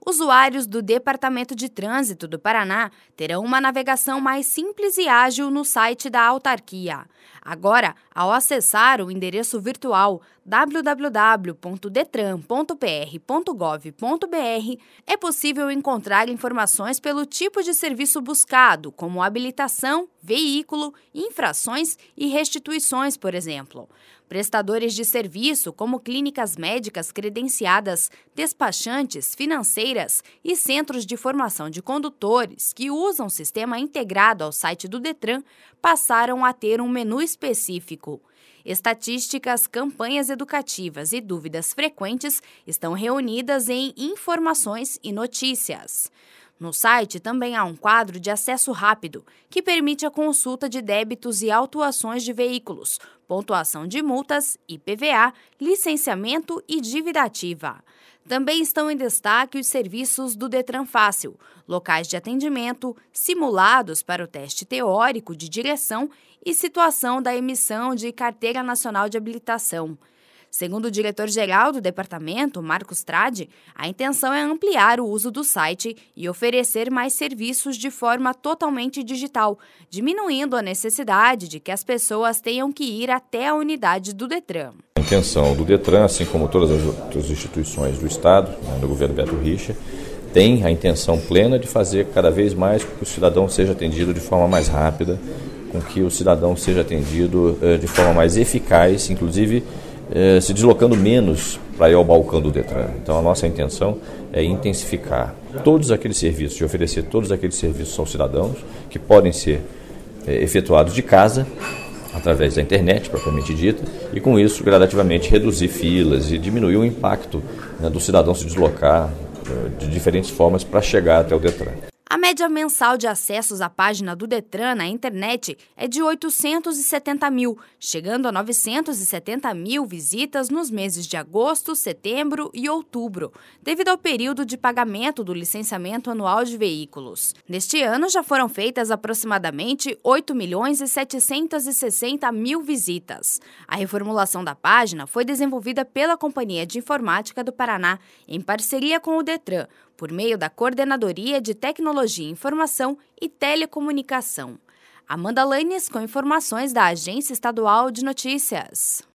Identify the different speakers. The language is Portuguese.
Speaker 1: Usuários do Departamento de Trânsito do Paraná terão uma navegação mais simples e ágil no site da autarquia. Agora, ao acessar o endereço virtual www.detran.pr.gov.br, é possível encontrar informações pelo tipo de serviço buscado, como habilitação, veículo, infrações e restituições, por exemplo. Prestadores de serviço, como clínicas médicas credenciadas, despachantes, financeiras e centros de formação de condutores que usam o sistema integrado ao site do Detran, passaram a ter um menu específico. Estatísticas, campanhas educativas e dúvidas frequentes estão reunidas em Informações e Notícias. No site também há um quadro de acesso rápido, que permite a consulta de débitos e autuações de veículos, pontuação de multas, IPVA, licenciamento e dívida ativa. Também estão em destaque os serviços do Detran Fácil, locais de atendimento, simulados para o teste teórico de direção e situação da emissão de Carteira Nacional de Habilitação. Segundo o diretor-geral do departamento, Marcos Tradi, a intenção é ampliar o uso do site e oferecer mais serviços de forma totalmente digital, diminuindo a necessidade de que as pessoas tenham que ir até a unidade do Detran.
Speaker 2: A intenção do Detran, assim como todas as outras instituições do Estado, do governo Beto Richa, tem a intenção plena de fazer cada vez mais com que o cidadão seja atendido de forma mais rápida, com que o cidadão seja atendido de forma mais eficaz, inclusive se deslocando menos para ir ao balcão do Detran. Então a nossa intenção é intensificar todos aqueles serviços, e oferecer todos aqueles serviços aos cidadãos que podem ser efetuados de casa, através da internet propriamente dita, e com isso gradativamente reduzir filas e diminuir o impacto do cidadão se deslocar de diferentes formas para chegar até o Detran.
Speaker 1: A média mensal de acessos à página do Detran na internet é de 870 mil, chegando a 970 mil visitas nos meses de agosto, setembro e outubro, devido ao período de pagamento do licenciamento anual de veículos. Neste ano, já foram feitas aproximadamente 8.760.000 visitas. A reformulação da página foi desenvolvida pela Companhia de Informática do Paraná, em parceria com o Detran, por meio da Coordenadoria de Tecnologia, Informação e Telecomunicação. Amanda Lanes com informações da Agência Estadual de Notícias.